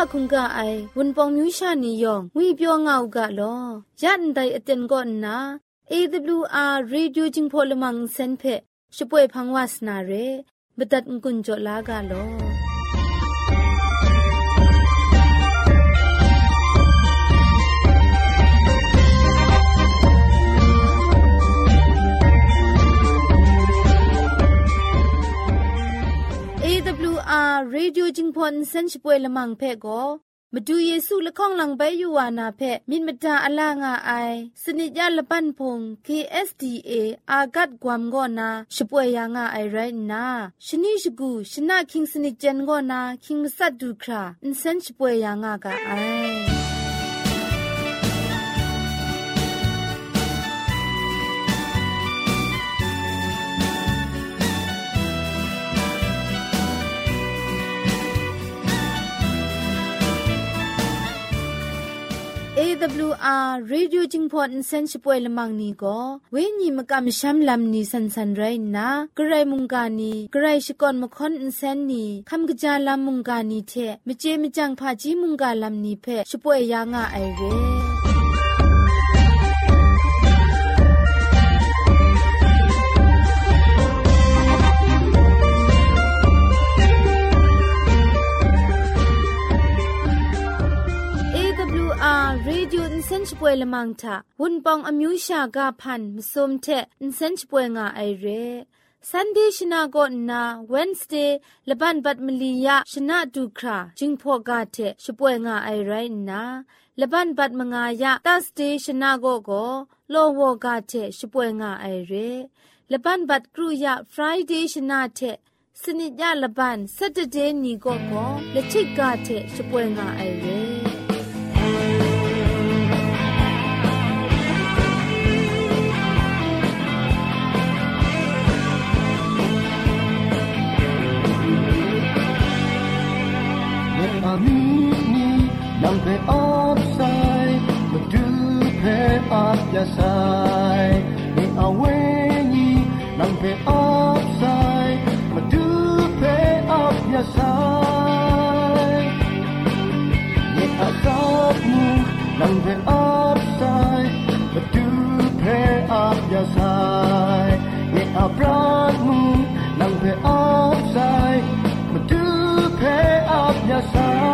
คุงกะไอวุนปองมิวชานียองงุยเปียวงาวกะลอยันไดอเต็นก่อนนะ AWR Radio Jingpolamang Senphe ช่วยพังวาสนาเรบตัดกุญจลากาลอAWR Radio Jingpon Sen Shpwe Lamang Phe Go มาดูเยซูละข้องหลังใบยูวานาเพมินมดาอลางาไอสนิจยาละปันพง KSDA อากัดกวามกอนาช่วยยางาไอไรนาชนิชกูชนะคิงสนิจเจนกอนาคิงมัสัดดูคราอินเซนช่วยยางากาไอAWR Radio Jingpon Insen Shpwe Lamang ni go we ni makam sham lam ni san san rai na grai munga ni grai shikon makhon insen ni kham gja lam munga ni the mje mjang pha ji munga lam ni phe shpwe ya nga ai re Radio Insen Shpwe Lamang Tha Wun Pong Amyu Sha Ga Phan Msum The Insen Shpwe Nga Ai Re Sunday Shna Go Na Wednesday Laban Bat Maliya Shna Dukra Jingpho Ga The Shpwe Nga Ai Rai Na Laban Bat Manga Ya Thursday Shna Go Go Lo Wo Ga The Shpwe Nga Ai Re Laban Bat Kru Ya Friday Shna The Snit Ya Laban Saturday Ni Go Go Le Chik Ga The Shpwe Nga Ai Re Nang pe upside, but do pay up your side. Ni awe ni, nang pe upside, but do pay up your side. Ni asap mu, nang pe upside, but do pay up your side. Ni abrat mu, nang pe upside, but do pay up your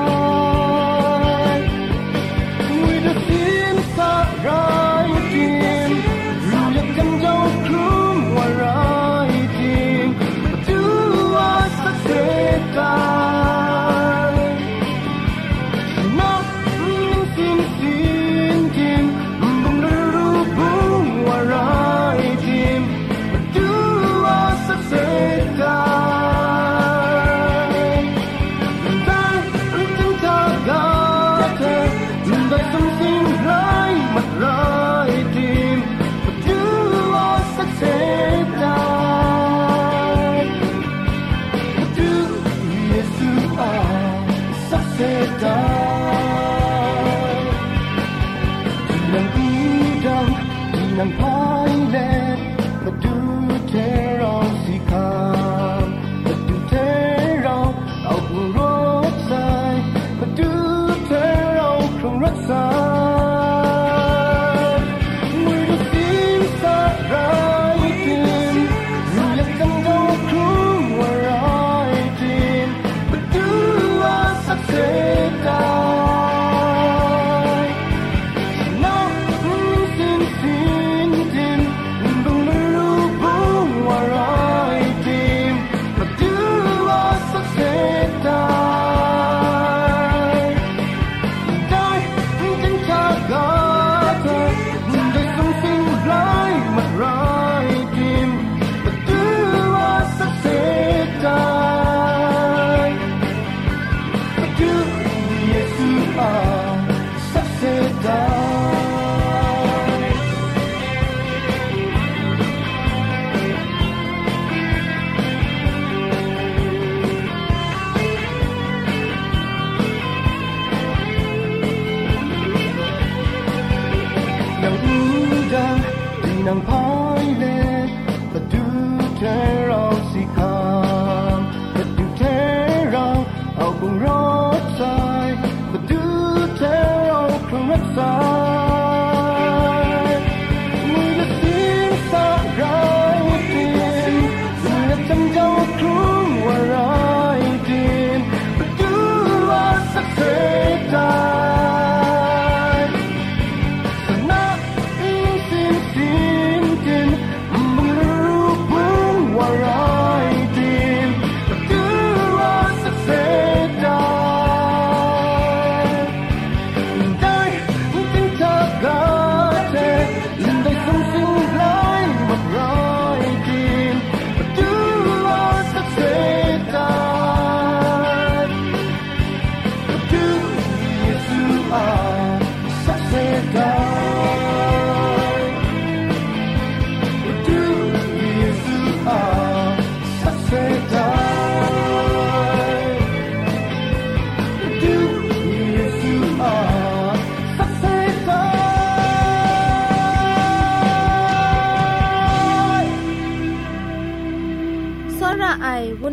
nang pai le but do tear out si kham but do tear out au bung rot sai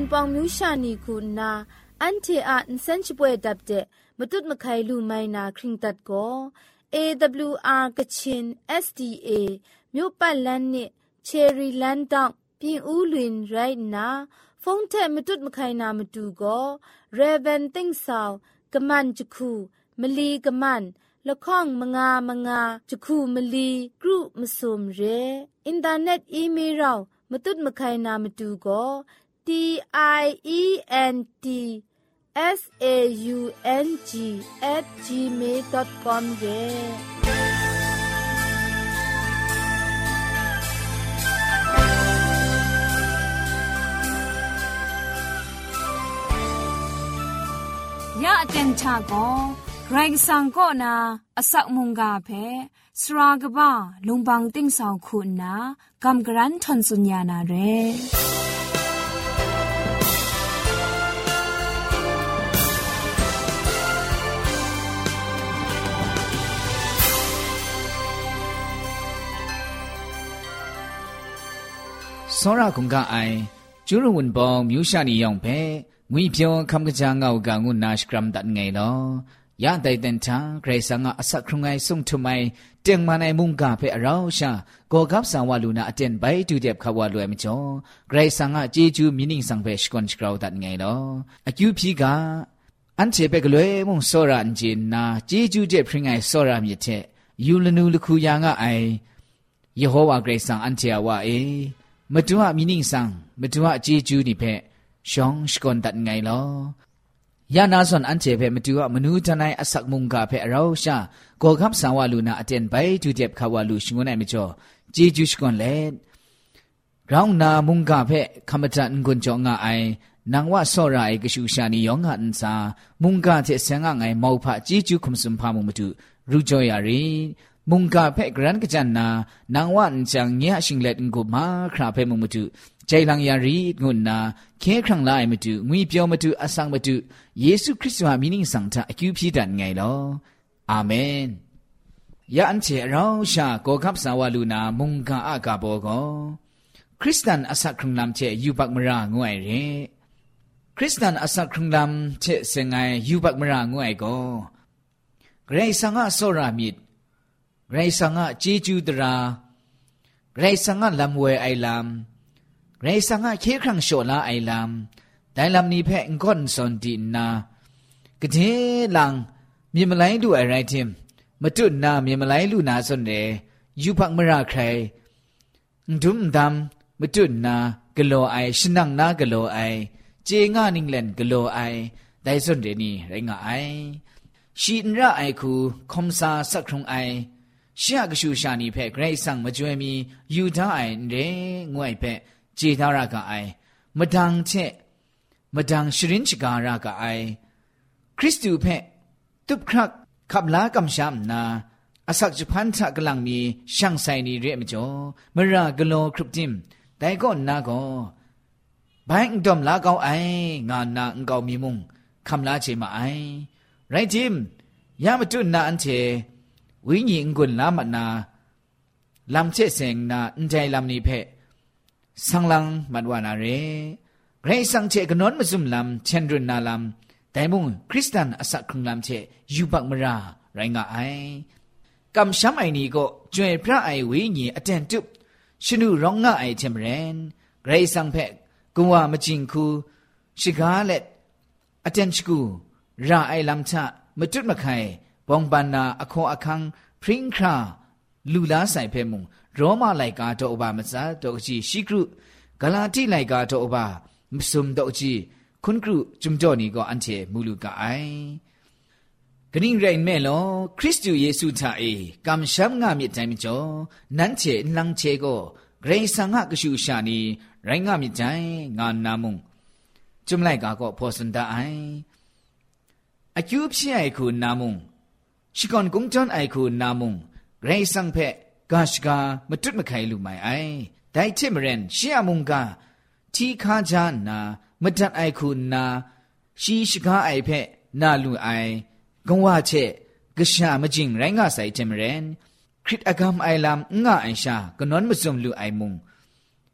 ปองมิวชานีคูนาอันเทอะอินเซนช่วยดับเดมตุดมะไคลูไมนาคริงตัดโก AWR กะชิน SDA မြို့ပတ်လန်းနစ်ချယ်ရီလန်းတောက်ပြင်ဦးလွင်ရိုက်နာဖုန်းထက်မတွတ်မခိုင်နာမတူကိုရေဗန်တင်းဆောင်ကမန်ချခုမလီကမန်လခေါင်မငါချခုမလီဂရုမစုံရဲအင်တာနက်အီးမေးလ်ရောမတွတ်မခိုင်နာမတူကို TIENTSAUNG@gmail.com ရဲ့ยะเต็มชาก็ไรสังก็นาอสักมุงกาเพสรากบ้าลุงบังติ้งสาวคุณนากำกรันทนสุญญานาเรစောရကုံကအိုင်ကျူရဝန်ပေါင်းမြူရှာနီယောင်ဖဲငွေပြောခမ်ကကြငောက်ကငုနာစကရမ်ဒတ်ငယ်လောရတဲ့တန်ချာဂရေဆာငါအဆက်ခုံငိုင်ဆုံထုမိုင်တင်မနိုင်မုန်ကဖဲအရောရှာကိုကပ်ဆာဝလူနာအတန်ဘိုင်တူတဲ့ခဝလွယ်မကျော်ဂရေဆာငါဂျေဂျူမီနင်းဆောင်ဖဲစကွန်စကရောဒတ်ငယ်လောအကျူဖြီကအန်ချေပဲကလွယ်မုန်စောရန်ဂျင်နာဂျေဂျူတဲ့ဖရင်ငိုင်စောရမြစ်တဲ့ယူလနူလခုယာငါအိုင်ယေဟောဝါဂရေဆာအန်ချေဝါအေမတူအမီနင်းဆောင်မတူအဂျေဂျူနိဖဲရှောင်းစကွန်ဒတ်ငိုင်လောยานาส่วนอันเจเพมตูอะมนูทนายอสักมุงกาเพเราชาโกคับสาวาลูนาอเตนไปจูเจ็บขาวาลูชงวนไอมิจ่อจีจูชกอนเลเรานามุงกาเพคำจันกุนจ่องาไอนางว่าสอรายกชูชานียองหันซามุงกาเทเสงะไงมาวพะจีจูคุมสุมพามุงมตุรูจ่อยารีมุงกาเพกรันกจันนานางว่าอันจังเงียชิงเลดงกุมาคราเพมุงมตุใจลังยารีงุนนาเคครั้งไล่มาดูงุยเปียวมาดูอสังมาดูเยซูคริสต์ว่ามีนิ่งสังทาอคิวพีดันไงลออาเมนยาอันเจเราชาโกคับสาวาลูนามุงกาอากาโบโกคริสตันอสักครุงลำเจยูบักมรางวยเรคริสตันอสักครุงลำเจเสงไงยูบักมรางวยโกเกรซังะโซรามิดเกรซังะเจจูดราเกรซังะลำเวไอลำไรสังะเคครั้งโชลาไอลำแต่ลำนี้แพงก้อนสนดินนากระเทลังมีมาไลดูอะไรทิมมาจุดนามีมาไลลูนาสนเดยูพักมราใครดุมดำมาจุดนากะโลไอชนังนากะโลไอเจงานิงเลนกะโลไอได้สนเดนี่ไรงาไอชีนระไอคูคมซาสักครุงไอเชียกชูชานีแพกไรสังมาจวยมียูท่าไอเรงวยแพเจตารากาไอมดังเชมดังชรินชการากาไอคริสตูเพตุบครักขับลากำชามนาอสักจุพันธะกำลังมีช่างไซนีเรียมจ่อมรากโลครุบจิมแต่ก็นาก็บายดอมลาเกาไองานนาเกามีมุงคำลาเจมาไอไรจิมยามาจุนนาอันเชวิญญ์กุนลามันนาลำเชเสงนาอันใจลำนี้เพสังลังมัดวานาเรไรสังเจกนนมาซุมลำเชนรุนนาลำแต่มุงคริสตันอสักครุงลำเชยูบักมราไรงาไอกำช้ำไอนี้ก็จวยพระไอวิญญ์อเจนจุบชนูร้องง่าไอเทมเรนไรสังเพกกัวมาจิงคูชิกาเล็ดอเจนชกูราไอลำชะมาจุดมาไข่บองบานาอโคอคังพริ้งคราลูลาใส่เพมุงโรมาไลกาโตอบามาซาโตจีชิกรุกาลาติไลกาโตอบามสุมโตจีคุณกรุจุมโจนี่ก็อันเชมูลูกาไอกนิ่งไรแม่ลอคริสต์เยซูทาเอกำช้ำงามิใจมิจ่อนั้นเชลังเชก็เกรงสังหะกชูชานีไรงามิใจงานนามุงจุมไลกาก็พอสันดาไออาคิวพี่ไอคุณนามุงชิกอนกงจอนไอคุณนามุงไรสังเพกาชกามาจุดมาไขลูไม่ไอแต่เทมเรนเชียมุงกาที่ข้าจานนามาจัดไอคุณนาชีชกาไอเพนาลูไอกงว่าเชกษามาจิงไรงาใส่เทมเรนคริตอากามไอลามง่าไอชากนนมาซุมลูไอมุง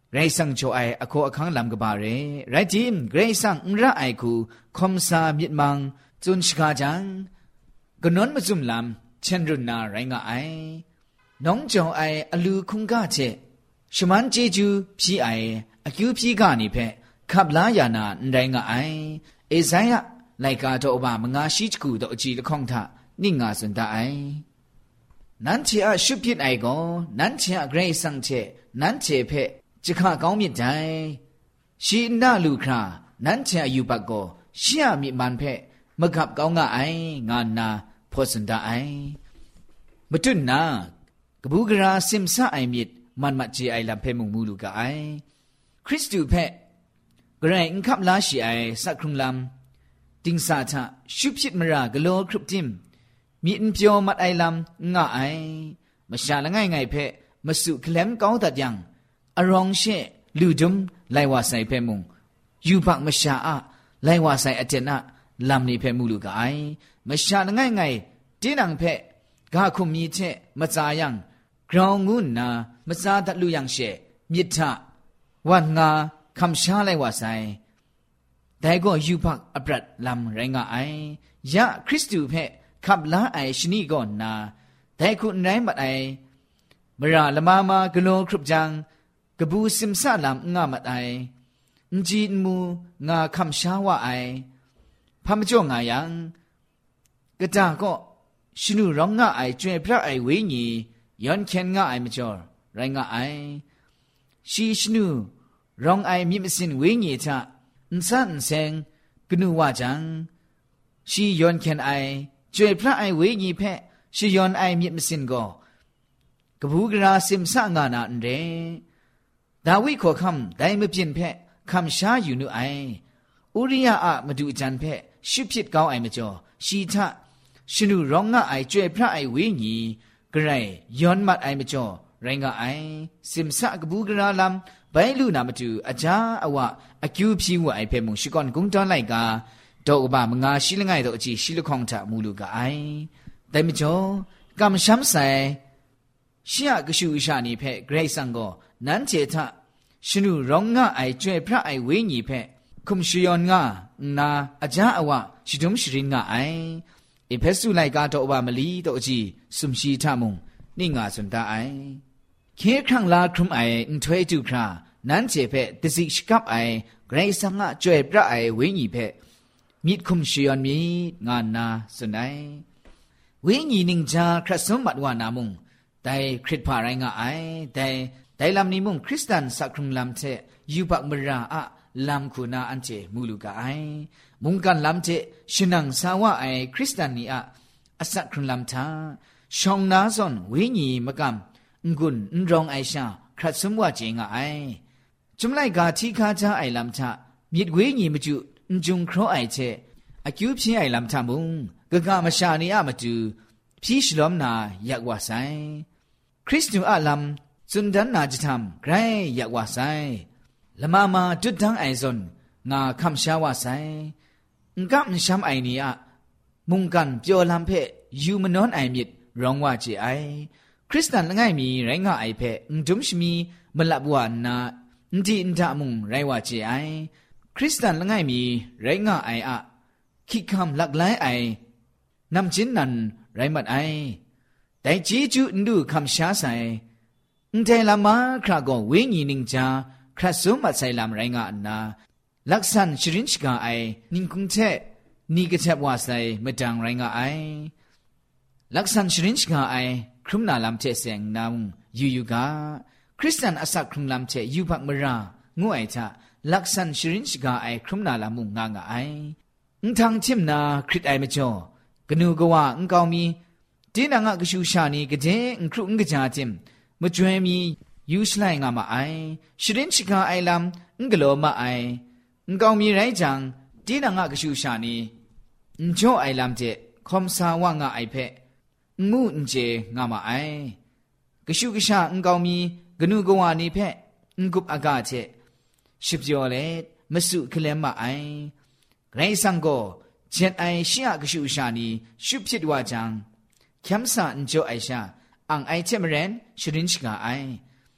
ไรสังโจไออโคอคังลำกบาเรไรจิมไรสังระไอคูคอมซามิดมังจุนชกาจังกนนมาจุมลำเช่นรุนนาไรงาไอน้องจงไออลูคุงกาเจชมันเจจูพี่ไออากิวพี่กานี่เพขับลายานาไรงาไอเอไซยะไลกาโตอบามงาชิจกูโตอจีละคงทะนิ่งาสุนตาไอนั้นเชอะชุบพิดไอโกนั้นเชอะเกรซังเชนั้นเชเพจิกะก้าวมิดใจชีนาลูครานั้นเชอะยูปักโกเชียมิมันเพมะขับก้าวงาไองานาพอสุนตาไอมตุนนากบูกราซิมซาไอมิดมันมัดเจไอลำเพมุงมูลูกาไอคริสตูเพกระไรอิงคับลาชีไอสักครุงลำติงสาทะชุบชิดมรากะโลครุบทิมมีอินเปียวมัดไอลำงาไอมาชาละง่ายเพมาสุเคลมก้าวตัดยังอรองเชลูดุมไลวาไซเพมุงยูปักมาชาอะไลวาไซอเจนะลำนี้เพมูลูกาไอมาชาละง่ายตีนังเพกาคุมมีเชมาจายังกรองงูนามาซาตัดลูยังเชมิทะวันงาคำชาไลวาไซแต่ก็ยูพักอัปรัดลำไรงาไอยะคริสตูเพขับล้าไอชนีก่อนนาแต่คุณไรมัดไอมราละมามากโลครุบจังกบูซิมซาลำงามัดไอจีนมูงาคำชาวะไอพามจ่องายังกระจาก็ชนูร้องงาไอจวยพระไอเวญีย้อนเข็นงาไอมจ่อไรงาไอชีชนูร้องไอมิมสินเวญีทะอินซันเซงกนูว่าจังชีย้อนเข็นไอจวยพระไอเวญีเพชีย้อนไอมิมสินก็กบูกราซิมสะงานาอันเรดาวิขอคำได้ไม่เปลี่ยนเพคำชาอยู่นูไออุริยาอะมาดูจันเพชุบพิดก้าวไอมาจ่อชีทะชนูร้องงาไอจวยพระไอเวญีกระไรย้อนมัดไอมาจ่อไรงาไอซิมสะกบูกราลำไปลูนามาดูอาจาอวะอากิวพิวไอเพมุงชิกอนกุงจอนไลกาดอกบามงาชิลง่ายดอกจีชิลคองทะมูลูกาไอแต่ไม่จ่อกำช้ำใส่เชียกชูอิชานีเพเกรซังโกนั้นเจทะชนูร้องงาไอจวยพระไอเวญีเพคุมชิยอนงานาอาจาอวะชิดุมชริงงาไอเอเพสุไลกาดอกบามลีดอกจีสุมชีทะมุงนิ่งาสุนตาไอเคครั้งลาครุมไออินทเวตูครานั้นเจเพติสิชกับไอเกรซังงาจวยพระไอเวญีเพมิดคุมชิยอนมีงานาสุนไอเวญีนิงจาครัสมบัดวานามุงแต่คริสพาไรงาไอแต่ลำนี้มุงคริสตันสักครุงลำเทยูปักมราอะลำคูนาอันเจมูลูกาไอมุงกันลำเทชนังสาวะไอคริสตันนี้อะสักครุงลำทาชองนาซอนเวญีมะกำงุนรองไอชาครัสมว่าเจงาไอจุมไลกาทีคาจาไอลำทามิดเวญีมจุจุงครอไอเชอากิวพี่ไอลำทามุงกะกามชานีอะมาดูพี่ชลอมนาอยากว่าไซคริสตูอะลัมสุนดันนาจิทำไกรอยากว่าไซละมาจุดทั้งไอซอนงาคำชาว่าไซงกัมช้ำไอนี้อะมุงกันเปียวลำเพยูมนอนไอมิดร้องว่าเจไอคริสตันละง่ายมีไรงาไอเพดุมชมีมลับว่านาดีอินทามุงไรว่าเจไอคริสตันละง่ายมีไรงาไออะคิดคำหลักหลายไอนำจินนันไรมัดไอแต่จีจูอินดูคำชาใส่อินเทลามาคราโกเวญีนิงจาคราสุมัดใส่ลำไรงาอันนาลักษันชรินชกาไอนิงคุงเทนี่กระเทบว่าใส่ไม่ดังไรงาไอลักษันชรินชกาไอครุมนาลำเทเสียงนาวยูกาคริสเตียนอาศักครุมลำเทยูพักมรางูไอทะลักษันชรินชกาไอครุมนาลำมุงงางาไอทางทิมนาคริตไอเมจ่อกนูกว่าอุงกาวมีตีนังกชูชานีกเจอุงครุอุงกจาจิมมจวยมียูสไลงามาไอชรินชิกาไอลำอุงกโลมาไออุงกาวมีไรจังตีนังกชูชานีอุงโจไอลำเจคอมสาวางาไอเพงูอุงเจงามาไอกชูกชาอุงกาวมีกนูกว่านีเพอุงกุบอากาเจชิบโยเลมสุเคลมมาไอไรสังโกเจ็ดไอเชียกชูชานีชุบพิดว่าจังแคมสาอินโจไอชาอังไอเทมเรนชรินชกาไอ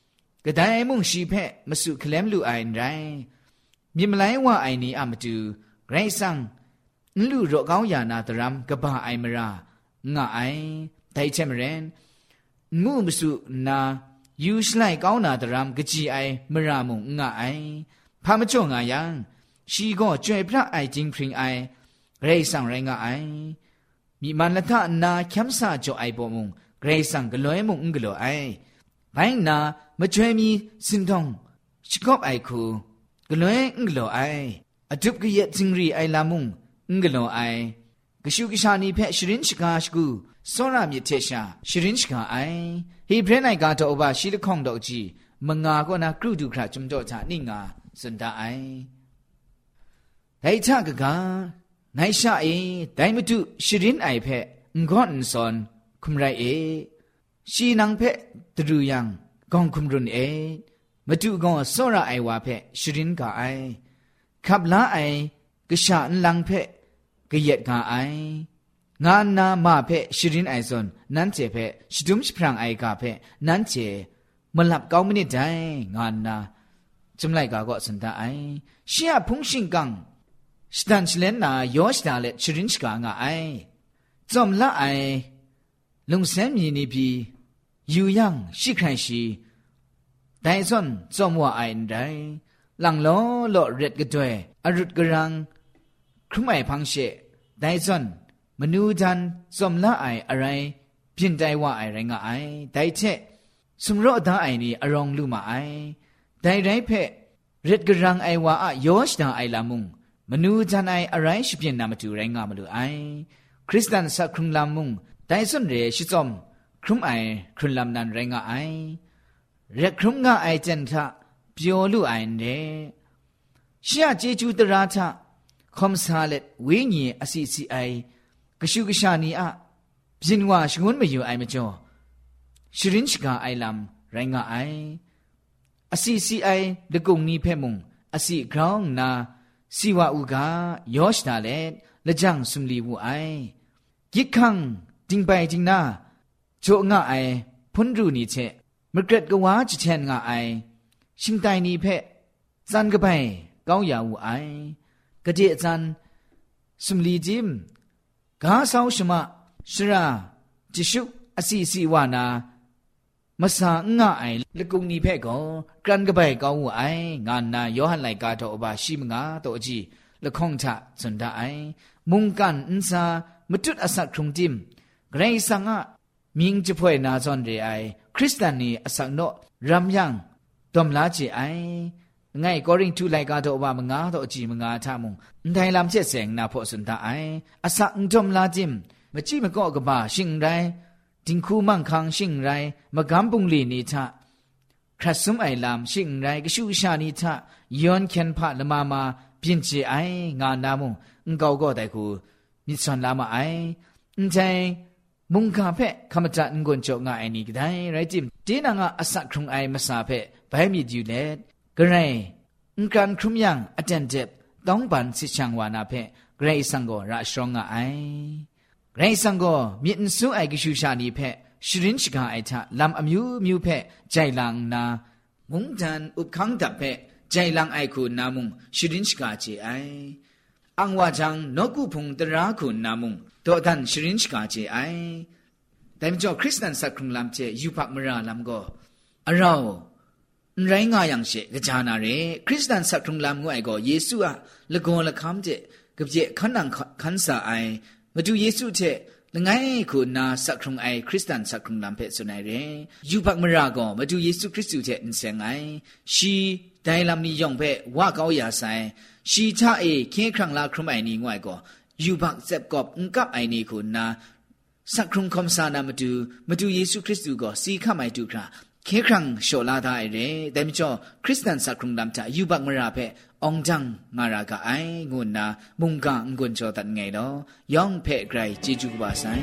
กระไดมุ่งชีเพะมาสู่เคลมลูไอไรมีมาไลว่าไอนี้อามาดูไรสังลูโรก้าวยานาตรำกบ้าไอมรางะไอไทเชมเรนงูมาสู่นายูสไลก้าวนาตรำกจีไอมรามุงงะไอพามาจ่องายังชีก็จ่วยพระไอจิงพริงไอไรสังไรงะไอมีมันละทะนาแคมซาจ่อไอบ่มุงไรสังกลอยมุงกลอไอไบนามาจ่วยมีสินทองชิกอบไอคูกลอยกลอไออดุบกะเยจิงรีไอลามุงกลอไอกะชูกะชานีเพชรินชกาชกูစောရမြစ်ထေရှာရှရင်ချကာအိုင်ဟေဘရဲနိုင်ကတော့ဘာရှိလခေါန့်တော့ကြီးမငါကောနာကရုဒုခရจุมတော့ချနိငါစန္ဒအိုင်ဒိုင်ချကကနိုင်ရှာအေဒိုင်မတုရှရင်အိုင်ဖက်ငွန်ဆွန်ခုမရိုင်အေရှိနန်းဖက်တရူယံကောင်းခုမရွန်အေမတုကောစောရအိုင်ဝါဖက်ရှရင်ကအိုင်ခပ်လာအိုင်ကရှာန်လန်းဖက်ကရက်ကအိုင်งานนามาเพชรินไอซอนนั้นเจเพชดุมชพรังไอกาเพนั้นเจมลับเก้ามินิได้งานนาจำไลกาก็สันตาไอเชียพุงชิงกังสตันชเลนนายอชดาเลชรินชกางาไอจอมละไอลงเซมยีนีพียูยังชิใครชีไดซอนจอมว่าไอได้หลังล้อโลเร็ดกระด้วยอรุดกรังครุ่มไอพังเชไดซอนมนูจันสมละไออะไรเพียงใจว่าไอไรงะไอได้เชสมรอดาไอนี่อรองลุมาไอได้ไรเพะเร็ดกระรังไอว่าอะยอชดาไอลามุงมนูจันไออะไรชิเปียนนามาดูไรงะมาดูไอคริสตันสักครุงลามุงได้สนเรชิจอมครุมไอครุนลำนันไรงะไอเร็ดครุมงะไอจันทะเปียวลุไอเนเชียเจจูตราทะคอมซาเลตเวญีอสิซีไอกชูกชานีอะบินว่าชงวนไม่อยู่ไอมจ่อชรินชกาไอลำไรงะไออสีซีไอดะกุงนีเพมุงอสีกรองนาสีวาอูกายอชดาเลละจังสุมลีวูไอยิกขังจิงไปจิงนาโจงะไอพ้นรูนี่เชมกรดกวาจิเชนงะไอชิงไตนีเพซันกะไปก้าวยาวูไอกะเจซันสุมลีจิมกาสาวชมะชราจิชุอสีสีวานามาสางะไอละกุงนีเพ่ก็กรันกะไปก้าวไองานนายอหันไลกาโตอบาชิมงาโตจีละคงทะสุนดาไอมุงกันอินซามจุดอสักครุงจิมไกรสังะมิงจะพ่วยนาจอนเรไอคริสตานีอสักโนรัมยังตอมลาจิไอไงก็ริงทูไลกาโตอบามงาโตจีมงาทามุงไทยลำเจ็ดแสงนาพอสุนดาไออสักจอมลาจิมมจีมก็กบาชิงไรจิงคูมั่งคังชิงไรมะกำปุงลีนีทะครัสซุมไอลามชิงไรกชูชานีทะย้อนเข็นพะละมาเพียนจีไองานนามุงเกาก็ได้กูมิสันลามาไอใจมุงคาเพะคำจัดงวนโจงาไอนี่ก็ได้ไรจิมเจนังอสักครุงไอมาสาเพะไปมีดิวเลดก็ไรการครุมยังอเจนเจ็บต้องบันสิช่างวานาเพะไกรสังโกราชงาไอไกรสังโกมีอินสูไอกชูชานีเพะชรินชกาไอทะลำอมิวมิวเพะใจลังนามุงจันอุบขังดับเพะใจลังไอคูนามุงชรินชกาเจไออังวาจังนกุพงตราคูนามุงโตดันชรินชกาเจไอแต่มจ่อคริสตันสักครุงลำเจยูพักมราลำก็เราไรงายังเชกจานาเรคริสตันสักครุงลำงวยก็เยซูอะละกอละคำเจกับเจขันนังขันสาไอมาดูเยซูเจละไงคุณนาสักครุงไอคริสตันสักครุงลำเพศสุนัยเรยูพักมราก็มาดูเยซูคริสต์เจอินเซงไอชีได้ลำนี้ยองเพว่าเขาอยาใส่ชีชาเอเคครั้งละครุงไอนี้งวยก็ยูพักเจ็บกอบกับไอนี้คุณนาสักครุงคำสานามาดูเยซูคริสต์ก็สีข้าไม่ดูคราเคครั้งโชลาได้เรแต่ไม่จ่อคริสตันสักครุงลำจะยูพักมราเพองจังงารากะไองุนนามุงกะงุนจอตัดไงดอยองเพไกรจิจูบาไซ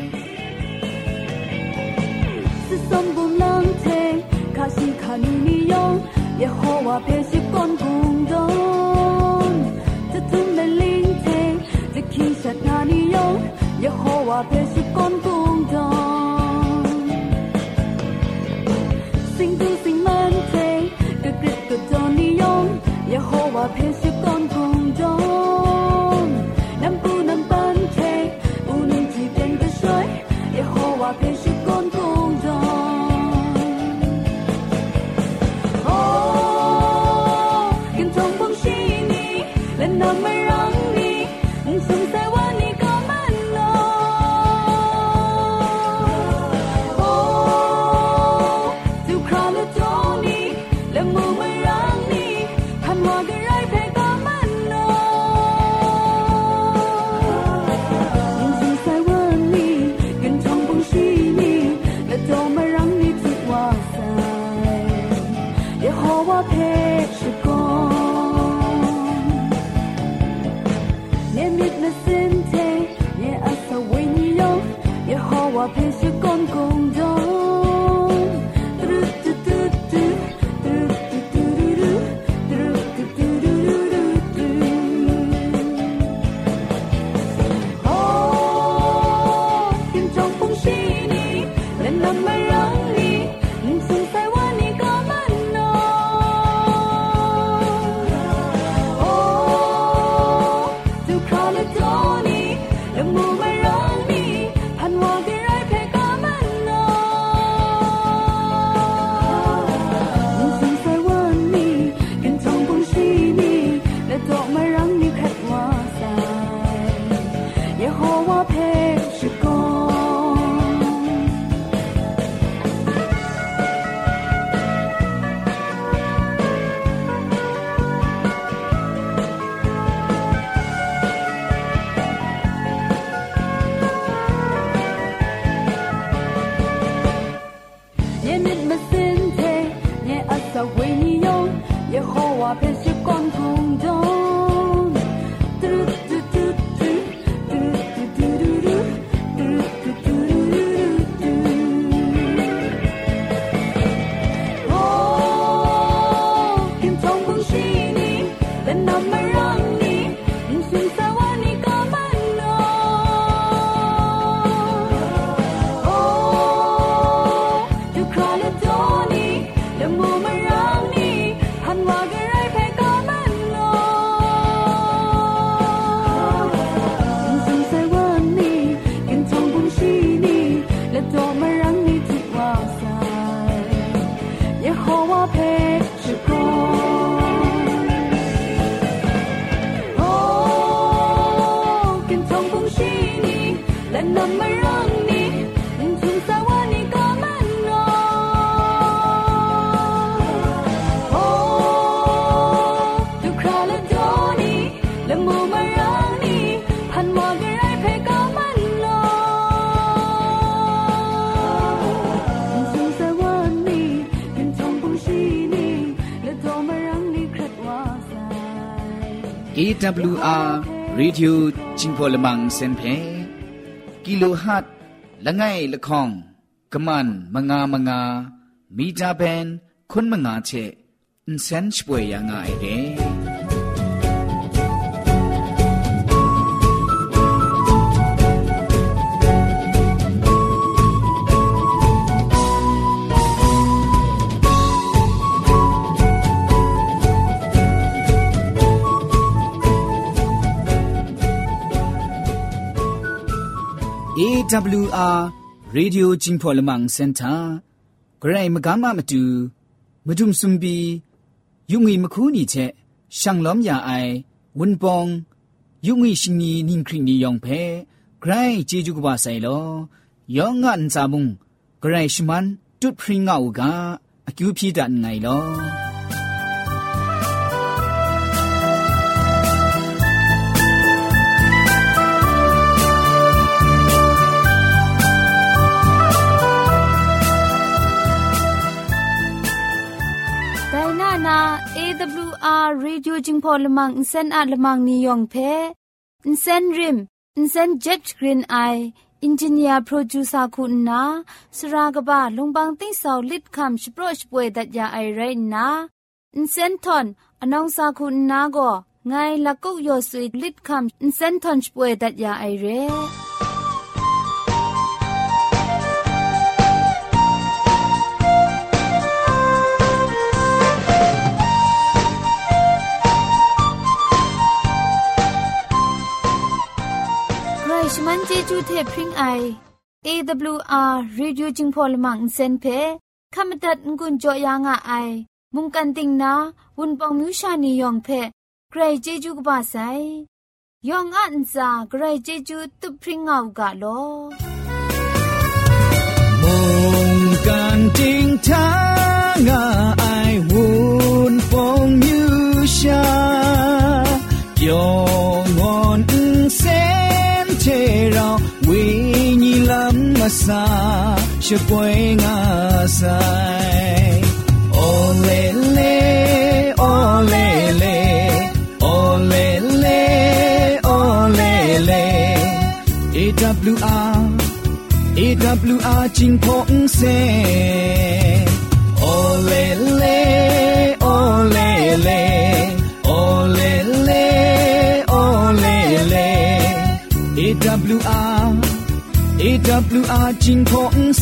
是松不能听卡西卡尼尼用耶和华别是公公中这真的灵听这其实他尼用耶和华别是公公中心都心满听 AWR Radio จิงพอลมังเซนเพกิโลฮัตละไงละข้องกะมันมะงามีจาเบนคุณมะงาเชอินเซนช่วยยังไงเด้AWR Radio จิงพอลมังเซ็นเตอร์ไกรมะกามะมะตูมะดุมซุมบียุงอีมะคูนี่เชช่างล้อมยาไอวุนปองยุงอีชินีนิงคริงนียองเพไกรเจจูกบาไซโลยองงันซาบุงไกรชมันตุดพริงเอากาอคิวพีดันไงลอ AWR Radio จิงพอลมังอินเซนอาลมังนิยองเพอินเซนริมอินเซนเจ็บกรีนไออินจิเนียร์โปรดิวเซอร์คุณนาสรากบะลงบางติ้งสาวลิดคำชิโปรชป่วยดัดยาไอไรนาอินเซนทอนอนองซาคุณนาก็ไงลักกุยอสุยลิดคำอินเซนทอนป่วยดัดยาไอเร่พริ้งไอ AWR Reducing Polymer Insen Pe ขมตัดงุนจอยางอ้ายมุงกันติงนาวุนปองมิวชานียองเพใครเจจูกบาไซยองอันซาใครเจจูตุพริ้งเอากาโลมุงกันติงทางอ้ายวุนปองมิวชายองอนเซนเทเราวิญิลัมมาซาช่วยป่วยงาไซโอเลเลโอเลเลโอเลเลโอเลเล AWR AWR จิงพงเซโอเลเลโอเลเลโอเลเลโอเลเล AWR AWR จิงพงเซ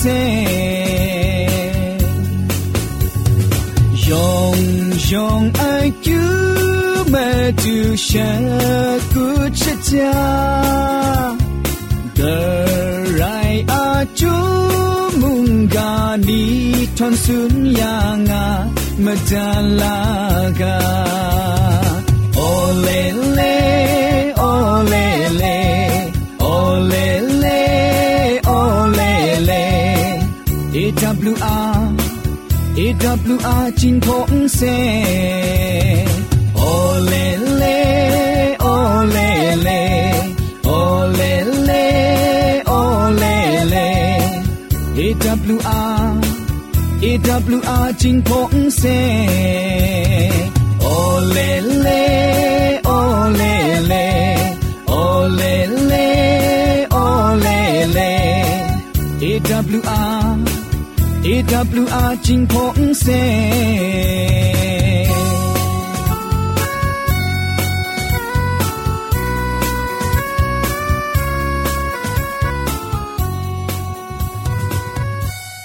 ยองยองไอคิวแม่ดูฉันกูจะจาเดรายอาจูมุงกานีทอนสุนยางามาดาลากาโอเลเลโอเลเลโอเลเลโอเลเล AWR AWR จิงพงเซโอเลเลโอเลเลโอเลเลโอเลเล AWR AWR จิงพงเซโอเลเลโอเลเลโอเลเลโอเลเล AWR AWR จิงพงเซ